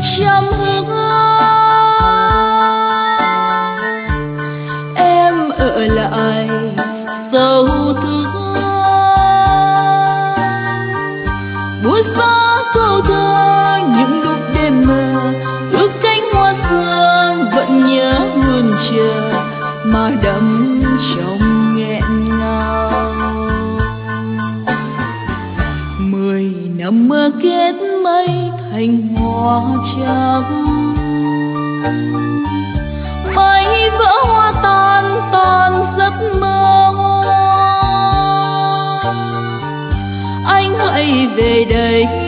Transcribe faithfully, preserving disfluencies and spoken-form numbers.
trăm hương em ở lại sâu thương. Buốt gió câu thơ những lúc đêm mơ, ước cánh hoa sương vẫn nhớ muôn chờ mà đắm trong nghẹn ngào. Mười năm mơ kết mây thành hoa trắng, mây vỡ hoa tan tan giấc mơ. Anh hãy về đây